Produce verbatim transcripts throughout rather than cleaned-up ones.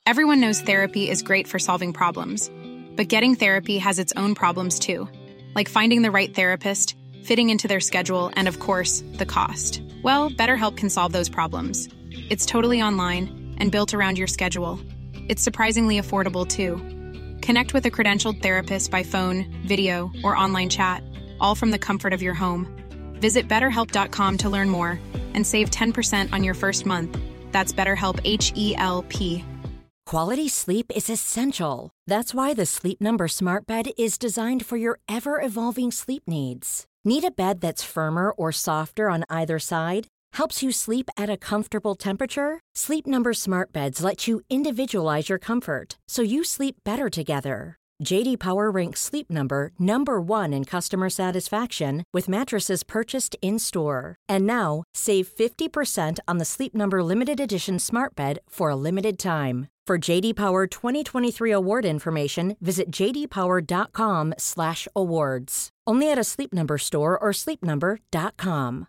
Everyone knows therapy is great for solving problems, but getting therapy has its own problems too, like finding the right therapist, fitting into their schedule, and of course, the cost. Well, BetterHelp can solve those problems. It's totally online and built around your schedule. It's surprisingly affordable too. Connect with a credentialed therapist by phone, video, or online chat, all from the comfort of your home. Visit better help dot com to learn more and save ten percent on your first month. That's BetterHelp, H E L P. Quality sleep is essential. That's why the Sleep Number Smart Bed is designed for your ever-evolving sleep needs. Need a bed that's firmer or softer on either side? Helps you sleep at a comfortable temperature? Sleep Number Smart Beds let you individualize your comfort, so you sleep better together. J D Power ranks Sleep Number number one in customer satisfaction with mattresses purchased in-store. And now, save fifty percent on the Sleep Number Limited Edition Smart Bed for a limited time. For J D Power twenty twenty-three award information, visit j d power dot com slash awards. Only at a Sleep Number store or sleep number dot com.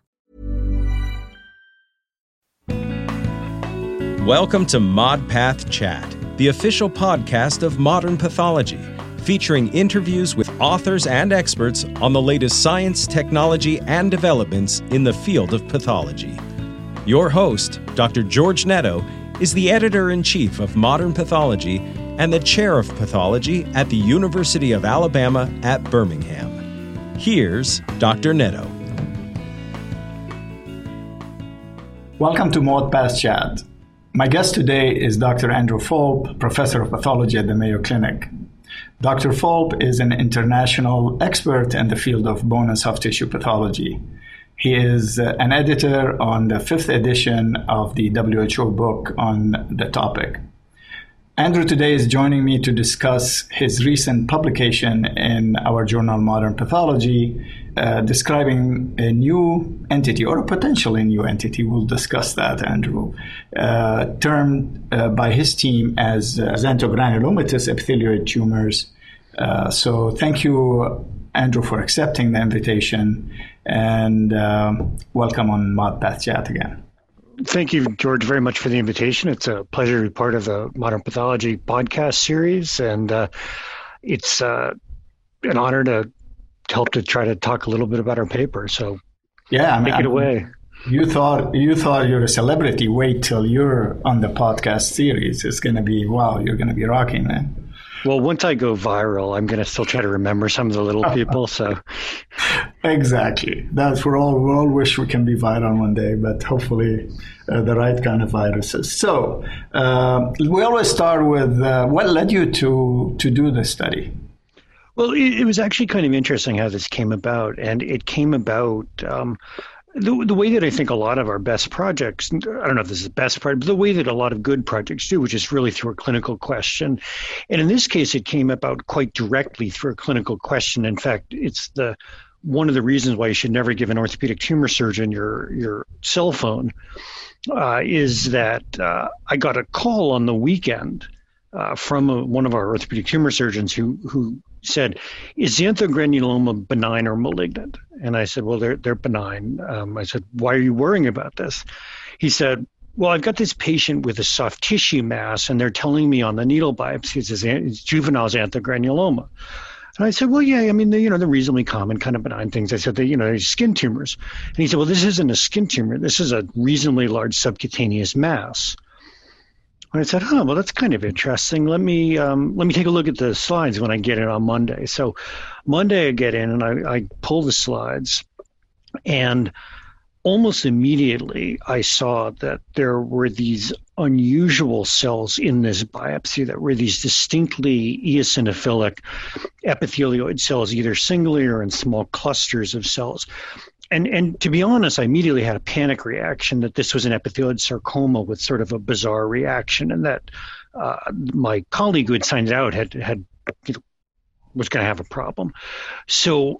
Welcome to ModPath Chat, the official podcast of Modern Pathology, featuring interviews with authors and experts on the latest science, technology, and developments in the field of pathology. Your host, Doctor George Netto, is the editor-in-chief of Modern Pathology and the chair of pathology at the University of Alabama at Birmingham. Here's Doctor Netto. Welcome to ModPath Chat. My guest today is Doctor Andrew Fulp, professor of pathology at the Mayo Clinic. Doctor Fulp is an international expert in the field of bone and soft tissue pathology. He is uh, an editor on the fifth edition of the W H O book on the topic. Andrew today is joining me to discuss his recent publication in our journal Modern Pathology, uh, describing a new entity or a potentially new entity. We'll discuss that, Andrew, uh, termed uh, by his team as uh, xanthogranulomatous epithelioid tumors. Uh, so thank you, Andrew, for accepting the invitation, and uh, welcome on ModPath Chat again. Thank you, George, very much for the invitation. It's a pleasure to be part of the Modern Pathology podcast series, and uh, it's uh, an honor to help to try to talk a little bit about our paper. So, yeah, I mean, take it away. You thought you thought you're a celebrity. Wait till you're on the podcast series. It's going to be wow. You're going to be rocking, man. Well, once I go viral, I'm going to still try to remember some of the little people. So, exactly. That's we're all we all wish we can be viral one day, but hopefully uh, the right kind of viruses. So, uh, we always start with uh, what led you to to do this study. Well, it, it was actually kind of interesting how this came about, and it came about. Um, The, the way that I think a lot of our best projects, I don't know if this is the best project, but the way that a lot of good projects do, which is really through a clinical question. And in this case, it came about quite directly through a clinical question. In fact, it's the one of the reasons why you should never give an orthopedic tumor surgeon your, your cell phone uh, is that uh, I got a call on the weekend uh, from a, one of our orthopedic tumor surgeons who who said, "Is xanthogranuloma benign or malignant?" And I said, "Well, they're they're benign." Um, I said, "Why are you worrying about this?" He said, "Well, I've got this patient with a soft tissue mass, and they're telling me on the needle biopsy it's, it's juvenile xanthogranuloma." And I said, "Well, yeah, I mean, they, you know, they're reasonably common, kind of benign things." I said, they, you know, they're skin tumors. And he said, "Well, this isn't a skin tumor. This is a reasonably large subcutaneous mass." And I said, "Huh, well, that's kind of interesting. Let me um, let me take a look at the slides when I get in on Monday." So Monday I get in and I, I pull the slides, and almost immediately I saw that there were these unusual cells in this biopsy that were these distinctly eosinophilic epithelioid cells, either singly or in small clusters of cells. And and to be honest, I immediately had a panic reaction that this was an epithelioid sarcoma with sort of a bizarre reaction, and that uh, my colleague who had signed it out had had you know, was going to have a problem. So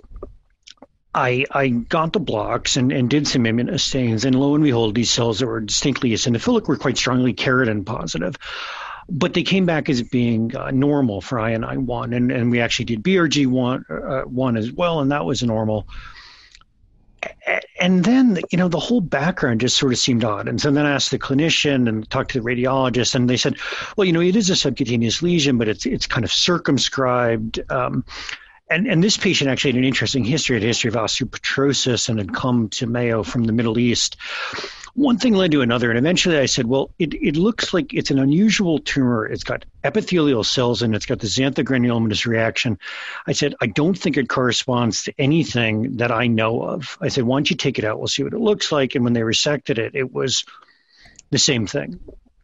I I got the blocks and, and did some immunostains, and lo and behold, these cells that were distinctly eosinophilic were quite strongly keratin positive. But they came back as being uh, normal for I N I one, and, and we actually did B R G one, uh, one as well, and that was normal. and then, you know, the whole background just sort of seemed odd. And so then I asked the clinician and talked to the radiologist, and they said, well, you know, it is a subcutaneous lesion, but it's it's kind of circumscribed. Um, and, and this patient actually had an interesting history, had a history of osteopetrosis and had come to Mayo from the Middle East. One thing led to another, and eventually I said, well, it, it looks like it's an unusual tumor. It's got epithelial cells and it's got the xanthogranulomatous reaction. I said, I don't think it corresponds to anything that I know of. I said, why don't you take it out? We'll see what it looks like. And when they resected it, it was the same thing.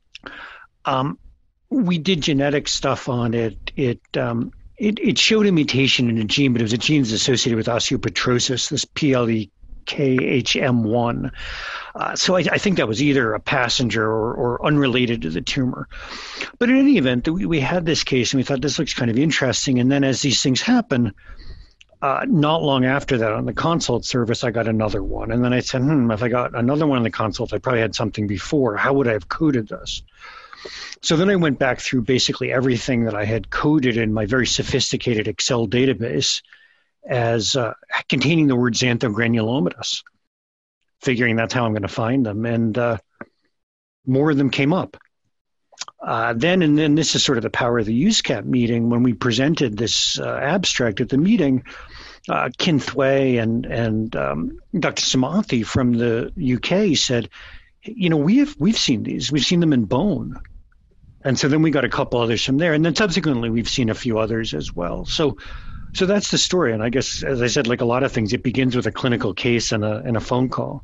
Um, we did genetic stuff on it. It, um, it. It showed a mutation in a gene, but it was a gene that's associated with osteopetrosis, this P L E K H M one. Uh, so I, I think that was either a passenger or, or unrelated to the tumor. But in any event, we, we had this case and we thought this looks kind of interesting. And then as these things happen, uh, not long after that on the consult service, I got another one. And then I said, hmm, if I got another one on the consult, I probably had something before. How would I have coded this? So then I went back through basically everything that I had coded in my very sophisticated Excel database as uh, containing the word xanthogranulomatous, figuring that's how I'm going to find them. And uh, more of them came up. Uh, then, and then this is sort of the power of the U S C A P meeting, when we presented this uh, abstract at the meeting, uh, Kin Thwei and, and um, Doctor Samathy from the U K said, you know, we have, we've seen these, we've seen them in bone. And so then we got a couple others from there. And then subsequently, we've seen a few others as well. So So that's the story. And I guess, as I said, like a lot of things, it begins with a clinical case and a, and a phone call.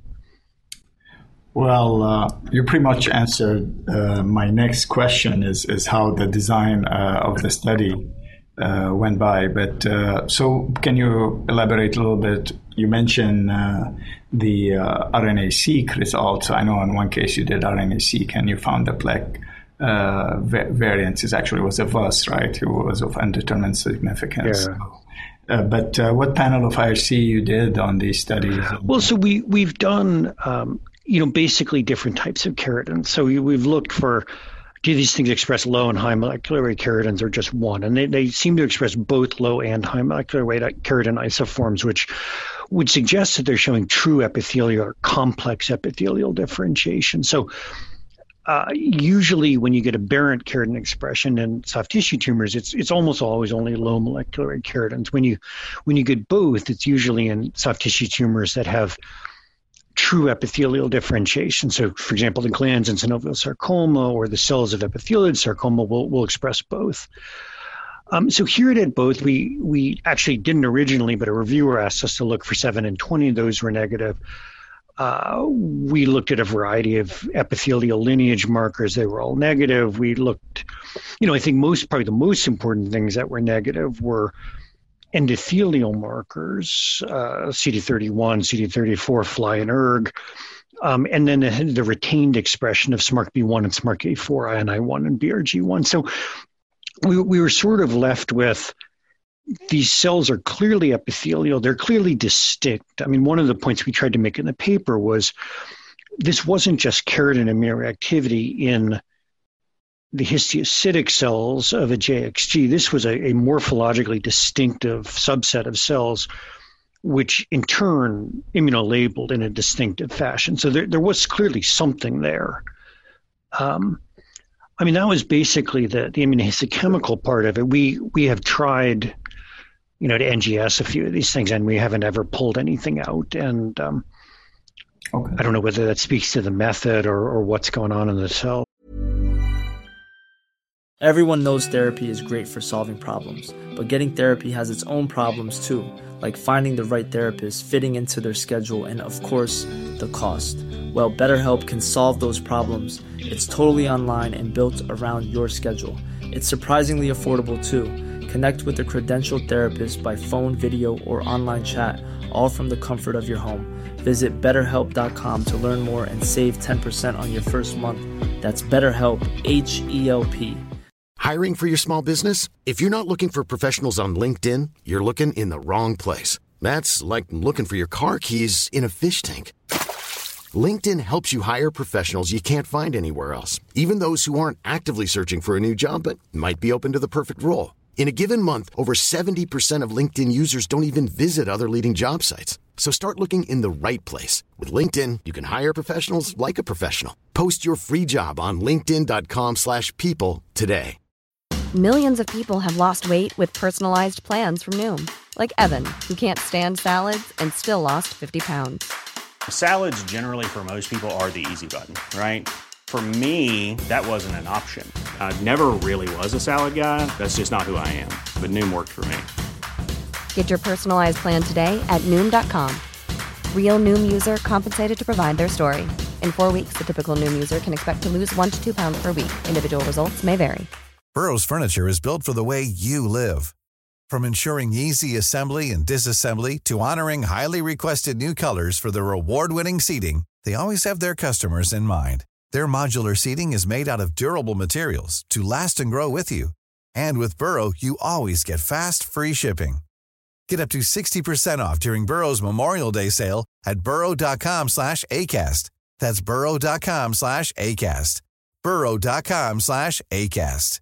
Well, uh, you pretty much answered uh, my next question is, is how the design uh, of the study uh, went by. But uh, so can you elaborate a little bit? You mentioned uh, the uh, R N A-seq results. I know in one case you did R N A-seq and you found the plaque uh, va- variance is actually was a V U S, right? It was of undetermined significance. Yeah. Uh, but uh, what panel of I R C you did on these studies? Well, so we, we've done, um, you know, basically different types of keratins. So we, we've looked for, do these things express low and high molecular weight keratins or just one? And they, they seem to express both low and high molecular weight keratin isoforms, which would suggest that they're showing true epithelial or complex epithelial differentiation. So Uh, usually when you get aberrant keratin expression in soft tissue tumors, it's it's almost always only low molecular weight keratins. When you when you get both, it's usually in soft tissue tumors that have true epithelial differentiation. So, for example, the glands in synovial sarcoma or the cells of epithelioid sarcoma will, will express both. Um, so here it had both. We, we actually didn't originally, but a reviewer asked us to look for seven and twenty. Those were negative. Uh, we looked at a variety of epithelial lineage markers. They were all negative. We looked, you know, I think most, probably the most important things that were negative were endothelial markers, uh, C D thirty-one, C D thirty-four, F L I and E R G, um, and then the, the retained expression of S M A R C B one and S M A R C A four, I N I one, and B R G one. So we, we were sort of left with, these cells are clearly epithelial. They're clearly distinct. I mean, one of the points we tried to make in the paper was this wasn't just keratin immunoreactivity in the histiocytic cells of a J X G. This was a, a morphologically distinctive subset of cells, which in turn immunolabeled in a distinctive fashion. So there, there was clearly something there. Um, I mean, that was basically the, the immunohistochemical part of it. We we have tried, you know, to N G S a few of these things, and we haven't ever pulled anything out. And um, okay. I don't know whether that speaks to the method or, or what's going on in the cell. Everyone knows therapy is great for solving problems, but getting therapy has its own problems too, like finding the right therapist, fitting into their schedule, and of course, the cost. Well, BetterHelp can solve those problems. It's totally online and built around your schedule. It's surprisingly affordable too. Connect with a credentialed therapist by phone, video, or online chat, all from the comfort of your home. Visit better help dot com to learn more and save ten percent on your first month. That's BetterHelp, H E L P. Hiring for your small business? If you're not looking for professionals on LinkedIn, you're looking in the wrong place. That's like looking for your car keys in a fish tank. LinkedIn helps you hire professionals you can't find anywhere else, even those who aren't actively searching for a new job but might be open to the perfect role. In a given month, over seventy percent of LinkedIn users don't even visit other leading job sites. So start looking in the right place. With LinkedIn, you can hire professionals like a professional. Post your free job on linkedin.com slash people today. Millions of people have lost weight with personalized plans from Noom. Like Evan, who can't stand salads and still lost fifty pounds. Salads generally for most people are the easy button, right? For me, that wasn't an option. I never really was a salad guy. That's just not who I am. But Noom worked for me. Get your personalized plan today at Noom dot com. Real Noom user compensated to provide their story. In four weeks, the typical Noom user can expect to lose one to two pounds per week. Individual results may vary. Burrow's furniture is built for the way you live. From ensuring easy assembly and disassembly to honoring highly requested new colors for their award-winning seating, they always have their customers in mind. Their modular seating is made out of durable materials to last and grow with you. And with Burrow, you always get fast, free shipping. Get up to sixty percent off during Burrow's Memorial Day sale at burrow.com slash ACAST. That's burrow.com slash ACAST. burrow.com slash ACAST.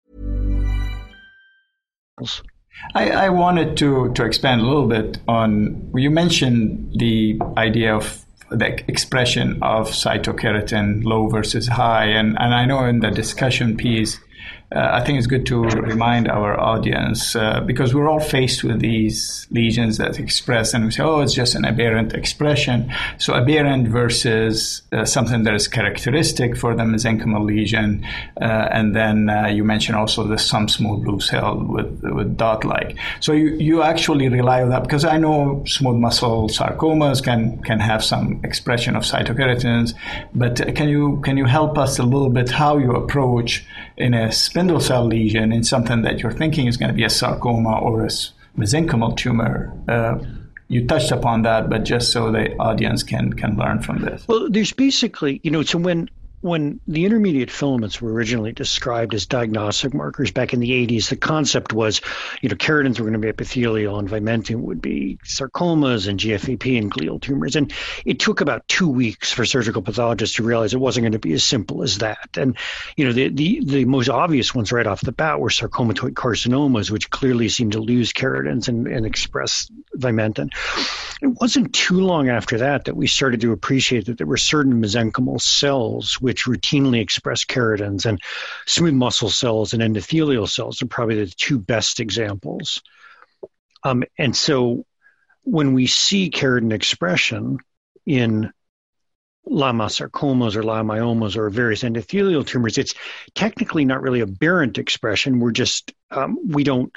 I, I wanted to, to expand a little bit on, you mentioned the idea of the expression of cytokeratin, low versus high. And, and I know in the discussion piece, uh, I think it's good to remind our audience, uh, because we're all faced with these lesions that express, and we say, oh, it's just an aberrant expression. So aberrant versus uh, something that is characteristic for the mesenchymal lesion. Uh, and then uh, you mentioned also the some smooth blue cell with, with dot-like. So you, you actually rely on that, because I know smooth muscle sarcomas can, can have some expression of cytokeratins, but can you, can you help us a little bit how you approach in a spindle cell lesion in something that you're thinking is going to be a sarcoma or a mesenchymal tumor? Uh, you touched upon that, but just so the audience can can learn from this. Well, there's basically, you know, so when when the intermediate filaments were originally described as diagnostic markers back in the eighties, the concept was, you know, keratins were going to be epithelial and vimentin would be sarcomas and G F A P and glial tumors. And it took about two weeks for surgical pathologists to realize it wasn't going to be as simple as that. And, you know, the, the, the most obvious ones right off the bat were sarcomatoid carcinomas, which clearly seemed to lose keratins and, and express vimentin. It wasn't too long after that that we started to appreciate that there were certain mesenchymal cells which routinely express keratins, and smooth muscle cells and endothelial cells are probably the two best examples. Um, and so when we see keratin expression in leiomyosarcomas or leiomyomas or various endothelial tumors, it's technically not really aberrant expression. We're just, um, we don't,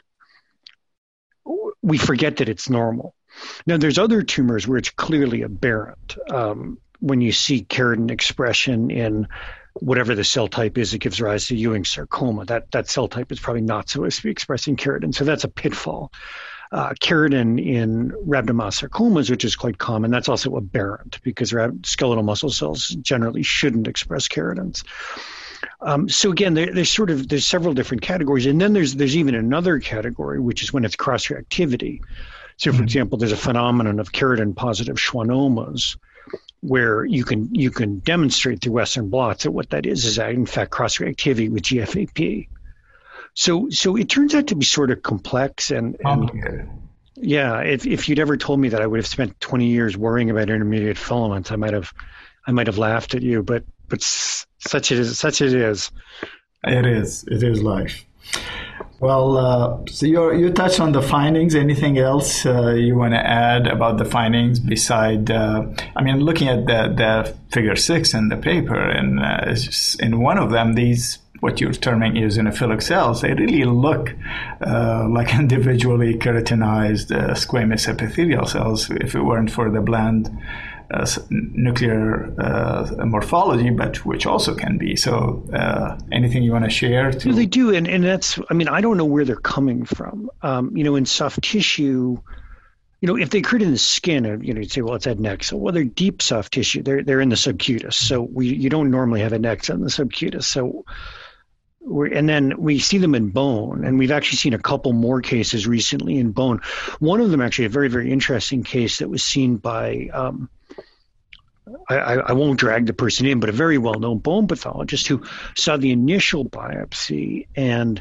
we forget that it's normal. Now, there's other tumors where it's clearly aberrant. Um, when you see keratin expression in whatever the cell type is that gives rise to Ewing sarcoma, that, that cell type is probably not supposed to be expressing keratin. So that's a pitfall. Uh, keratin in rhabdomyosarcomas, which is quite common, that's also aberrant because skeletal muscle cells generally shouldn't express keratins. Um, so again, there, there's sort of there's several different categories, and then there's there's even another category, which is when it's cross-reactivity. So, for example, there's a phenomenon of keratin-positive schwannomas, where you can you can demonstrate through Western blots that what that is is in fact cross-reactivity with G F A P. So so it turns out to be sort of complex, and, and yeah, if if you'd ever told me that I would have spent twenty years worrying about intermediate filaments, I might have I might have laughed at you. But but such it is. Such it is. It is. It is life. Well, uh, so you you touched on the findings. Anything else uh, you want to add about the findings beside, uh, I mean, looking at the, the figure six in the paper, and uh, it's just, in one of them, these, what you're terming eosinophilic cells, they really look uh, like individually keratinized uh, squamous epithelial cells if it weren't for the bland Uh, nuclear uh, morphology, but which also can be. So uh, anything you want to share? To- they do, and, and that's, I mean, I don't know where they're coming from. Um, you know, in soft tissue, you know, if they occurred in the skin, you know, you'd say, well, it's adnexa. Well, they're deep soft tissue. They're they're in the subcutis. So we you don't normally have adnexa in the subcutis. So We're, and then we see them in bone, and we've actually seen a couple more cases recently in bone. One of them actually a very, very interesting case that was seen by, um, I, I won't drag the person in, but a very well-known bone pathologist who saw the initial biopsy and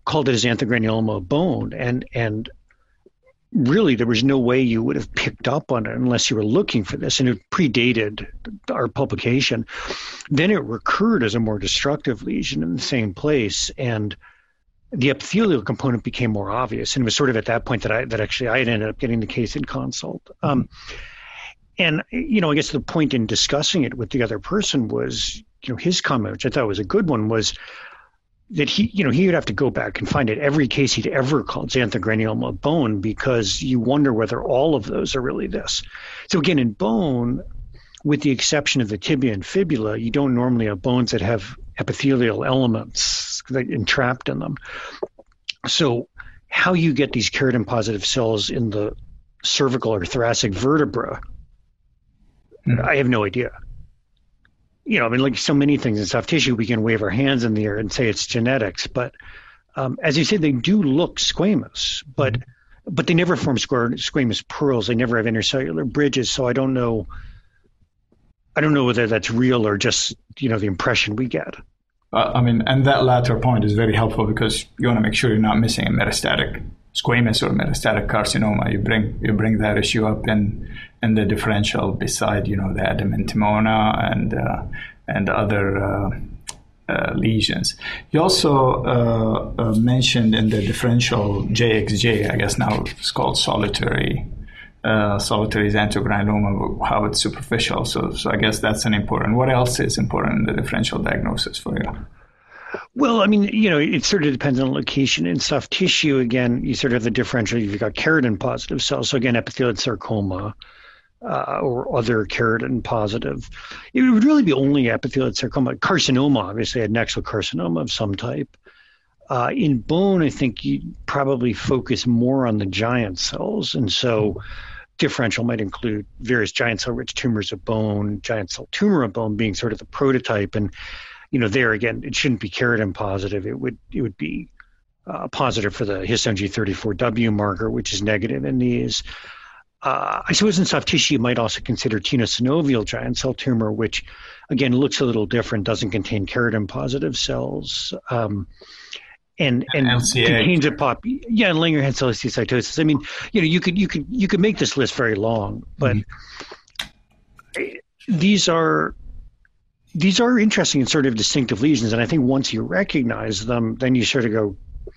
called it as anthogranuloma of bone, and and really there was no way you would have picked up on it unless you were looking for this, and it predated our publication. Then it recurred as a more destructive lesion in the same place, and the epithelial component became more obvious, and it was sort of at that point that I that actually I had ended up getting the case in consult. Um, and you know, I guess the point in discussing it with the other person was, you know, his comment, which I thought was a good one, was that he, you know, he would have to go back and find it every case he'd ever called xanthogranuloma of bone, because you wonder whether all of those are really this. So again, in bone, with the exception of the tibia and fibula, you don't normally have bones that have epithelial elements that entrapped in them. So how you get these keratin-positive cells in the cervical or thoracic vertebra, mm. I have no idea. You know, I mean, like so many things in soft tissue, we can wave our hands in the air and say it's genetics. But um, as you say, they do look squamous, but mm. but they never form square, squamous pearls. They never have intercellular bridges. So I don't know. I don't know whether that's real or just, you know, the impression we get. Uh, I mean, and that latter point is very helpful because you want to make sure you're not missing a metastatic squamous or metastatic carcinoma. You bring you bring that issue up in in the differential beside, you know, the adamantioma and uh, and other uh, uh, lesions. You also uh, uh, mentioned in the differential J X J, I guess now it's called solitary. Uh, solitary xanthogranuloma, how it's superficial. So, so I guess that's an important. What else is important in the differential diagnosis for you? Well, I mean, you know, it sort of depends on location. In soft tissue, again, you sort of have the differential. You've got keratin positive cells. So again, epithelial sarcoma uh, or other keratin positive. It would really be only epithelial sarcoma. Carcinoma, obviously, adnexal carcinoma of some type. Uh, in bone, I think you probably focus more on the giant cells. And so differential might include various giant cell-rich tumors of bone, giant cell tumor of bone being sort of the prototype. And, you know, there again, it shouldn't be keratin positive. It would it would be uh, positive for the histone G thirty-four W marker, which is negative in these. Uh, I suppose in soft tissue, you might also consider tenosynovial giant cell tumor, which, again, looks a little different, doesn't contain keratin positive cells. Um, And and L C A. contains a pop, yeah, and Langerhans cell cytosis. I mean, you know, you could you could you could make this list very long, but mm-hmm. these are these are interesting and sort of distinctive lesions. And I think once you recognize them, then you sort of go,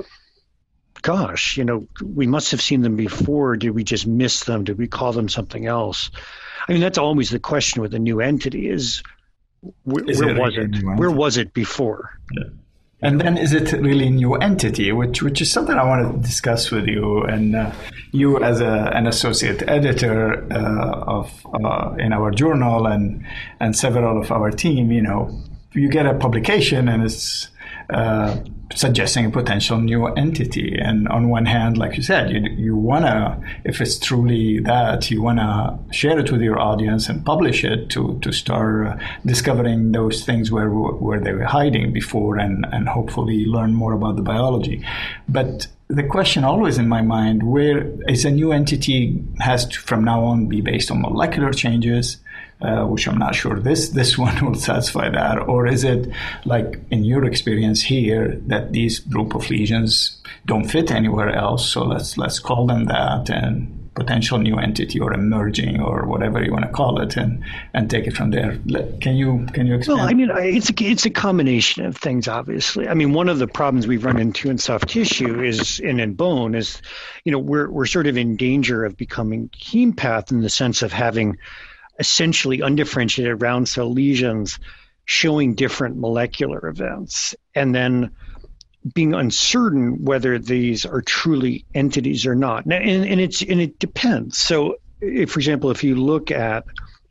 "Gosh, you know, we must have seen them before. Did we just miss them? Did we call them something else?" I mean, that's always the question with a new entity: is where, is where it was it? Where was it before? Yeah. And then is it really a new entity, which which is something I want to discuss with you. And uh, you as a, an associate editor uh, of uh, in our journal and and several of our team, you know, you get a publication and it's uh, suggesting a potential new entity. And on one hand, like you said, you you want to, if it's truly that, you want to share it with your audience and publish it to to start uh, discovering those things where where they were hiding before, and and hopefully learn more about the biology. But the question always in my mind, where is a new entity has to from now on be based on molecular changes, Uh, which I'm not sure this this one will satisfy that, or is it like in your experience here that these group of lesions don't fit anywhere else, so let's let's call them that, and potential new entity or emerging or whatever you want to call it, and and take it from there. Can you can you explain? Well, I mean, it's a it's a combination of things. Obviously, I mean, one of the problems we've run into in soft tissue is and in bone is, you know, we're we're sort of in danger of becoming heme path in the sense of having essentially undifferentiated round cell lesions showing different molecular events, and then being uncertain whether these are truly entities or not. Now, and, and it's and it depends. So, if, for example, if you look at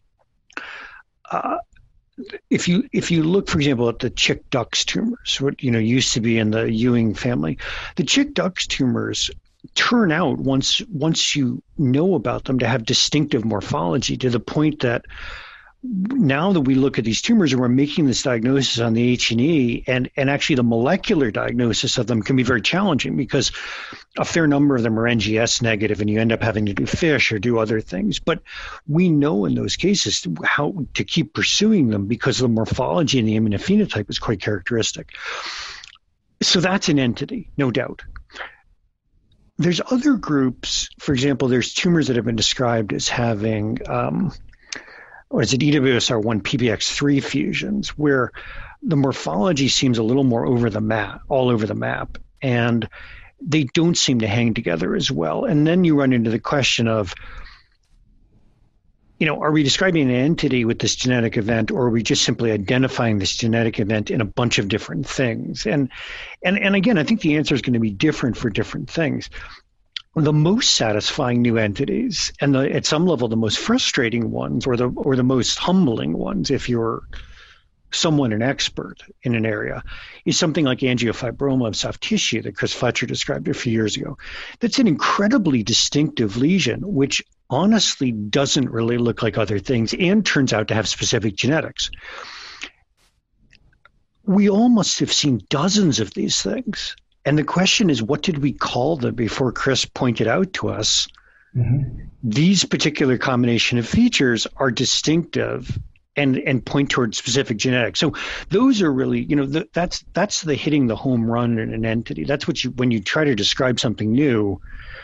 uh, if you if you look, for example, at the Chick-Dux tumors, what you know used to be in the Ewing family, the Chick-Dux tumors turn out once once you know about them to have distinctive morphology, to the point that now that we look at these tumors and we're making this diagnosis on the H and E, and and actually the molecular diagnosis of them can be very challenging because a fair number of them are N G S negative, and you end up having to do FISH or do other things. But we know in those cases how to keep pursuing them because the morphology and the immunophenotype is quite characteristic. So that's an entity, no doubt. There's other groups, for example, there's tumors that have been described as having, um, what is it, E W S R one P B X three fusions, where the morphology seems a little more over the map, all over the map, and they don't seem to hang together as well. And then you run into the question of, you know, are we describing an entity with this genetic event, or are we just simply identifying this genetic event in a bunch of different things? And and and again, I think the answer is going to be different for different things. The most satisfying new entities, and the, at some level the most frustrating ones, or the or the most humbling ones, if you're someone an expert in an area, is something like angiofibroma of soft tissue that Chris Fletcher described a few years ago. That's an incredibly distinctive lesion, which honestly doesn't really look like other things and turns out to have specific genetics. We all must have seen dozens of these things. And the question is, what did we call them before Chris pointed out to us? Mm-hmm. These particular combination of features are distinctive and and point towards specific genetics. So those are really, you know, the, that's that's the hitting the home run in an entity. That's what you, when you try to describe something new,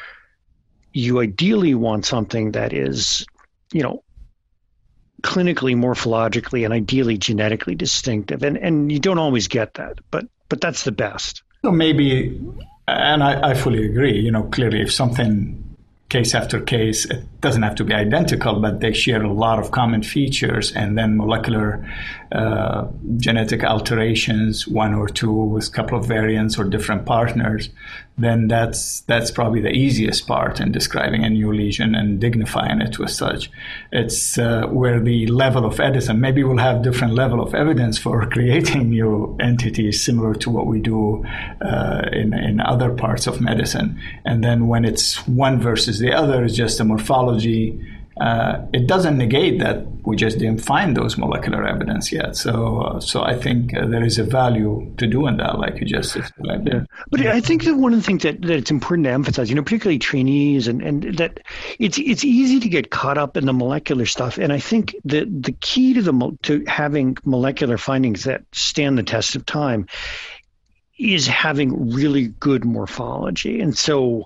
you ideally want something that is, you know, clinically, morphologically, and ideally genetically distinctive. And and you don't always get that, but but that's the best. So maybe, and I, I fully agree, you know, clearly if something case after case, it doesn't have to be identical, but they share a lot of common features, and then molecular uh, genetic alterations, one or two with a couple of variants or different partners, then that's that's probably the easiest part in describing a new lesion and dignifying it with such. It's uh, where the level of edison, maybe we'll have different level of evidence for creating new entities similar to what we do uh, in, in other parts of medicine. And then when it's one versus the other, it's just a morphology. Uh, it doesn't negate that we just didn't find those molecular evidence yet. So, uh, so I think uh, there is a value to doing that, like you just described. Yeah. But yeah. I think that one of the things that, that it's important to emphasize, you know, particularly trainees, and, and that it's it's easy to get caught up in the molecular stuff. And I think the the key to the to having molecular findings that stand the test of time is having really good morphology. And so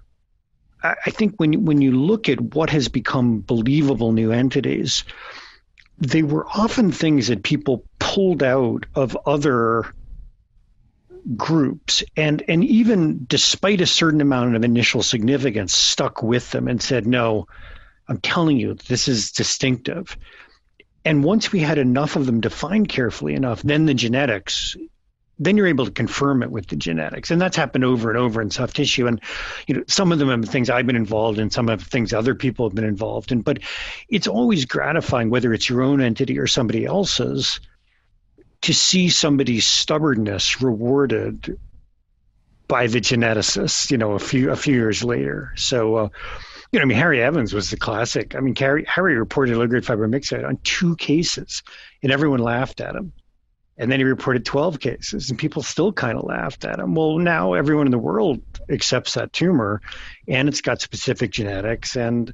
I think when when you look at what has become believable new entities, they were often things that people pulled out of other groups, and and even despite a certain amount of initial significance, stuck with them and said, no, I'm telling you, this is distinctive. And once we had enough of them defined carefully enough, then the genetics, then you're able to confirm it with the genetics. And that's happened over and over in soft tissue. And, you know, some of them have things I've been involved in, some of things other people have been involved in, but it's always gratifying, whether it's your own entity or somebody else's, to see somebody's stubbornness rewarded by the geneticists, you know, a few, a few years later. So, uh, you know, I mean, Harry Evans was the classic. I mean, Harry, Harry reported low-grade fibromyxite on two cases, and everyone laughed at him. And then he reported twelve cases, and people still kind of laughed at him. Well, now everyone in the world accepts that tumor, and it's got specific genetics. And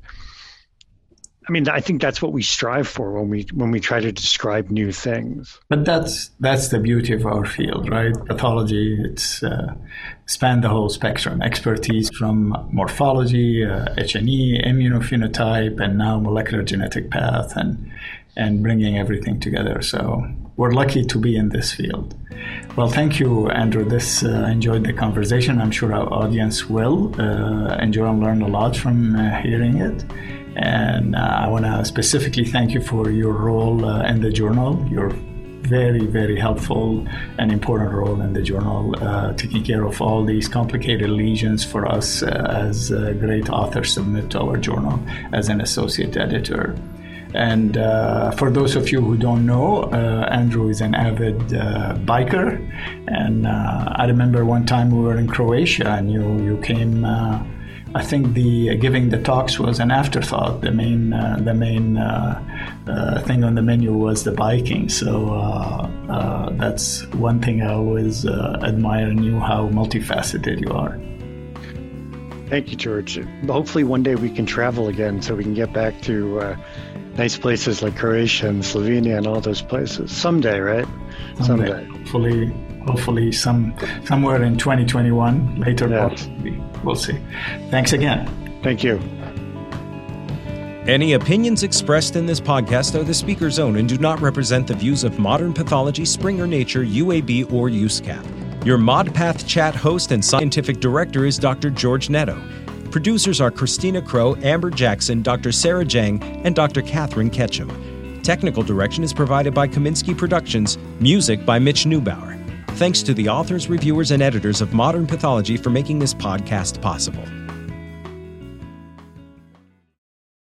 I mean, I think that's what we strive for when we when we try to describe new things. But that's that's the beauty of our field, right? Pathology, it's uh, spanned the whole spectrum. Expertise from morphology, uh, H and E, immunophenotype, and now molecular genetic path, and and bringing everything together. So we're lucky to be in this field. Well, thank you, Andrew. This uh, enjoyed the conversation. I'm sure our audience will uh, enjoy and learn a lot from uh, hearing it. And uh, I want to specifically thank you for your role uh, in the journal. Your very, very helpful and important role in the journal, uh, taking care of all these complicated lesions for us uh, as uh, great authors submit to our journal as an associate editor. And uh, for those of you who don't know, uh, Andrew is an avid uh, biker. And uh, I remember one time we were in Croatia, and you, you came, uh, I think the giving the talks was an afterthought. The main uh, the main uh, uh, thing on the menu was the biking. So uh, uh, that's one thing I always uh, admire in you, how multifaceted you are. Thank you, George. Hopefully one day we can travel again so we can get back to uh, nice places like Croatia and Slovenia and all those places. Someday, right? Someday. Someday. Hopefully, hopefully some somewhere in twenty twenty-one, later Yeah. possibly. We'll see. Thanks again. Thank you. Any opinions expressed in this podcast are the speaker's own and do not represent the views of Modern Pathology, Springer Nature, U A B, or U S C A P. Your ModPath Chat host and scientific director is Doctor George Netto. Producers are Christina Crow, Amber Jackson, Doctor Sarah Jang, and Doctor Catherine Ketchum. Technical direction is provided by Kaminsky Productions, music by Mitch Neubauer. Thanks to the authors, reviewers, and editors of Modern Pathology for making this podcast possible.